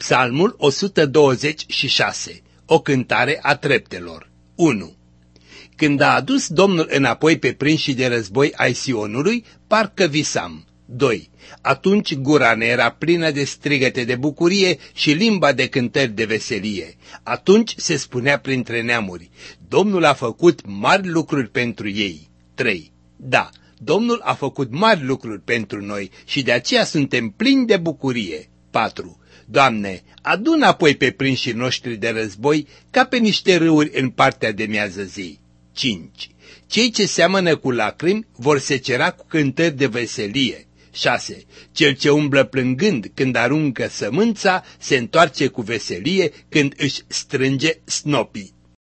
Psalmul 126, o cântare a treptelor. 1. Când a adus Domnul înapoi pe prinșii de război ai Sionului, parcă visam. 2. Atunci gura ne era plină de strigăte de bucurie și limba de cântări de veselie. Atunci se spunea printre neamuri, Domnul a făcut mari lucruri pentru ei. 3. Da, Domnul a făcut mari lucruri pentru noi și de aceea suntem plini de bucurie. 4. Doamne, adu-n apoi pe prinșii noștri de război ca pe niște râuri în partea de miază zi. 5. Cei ce seamănă cu lacrimi vor secera cu cântări de veselie. 6. Cel ce umblă plângând când aruncă sămânța se întoarce cu veselie când își strânge snopii.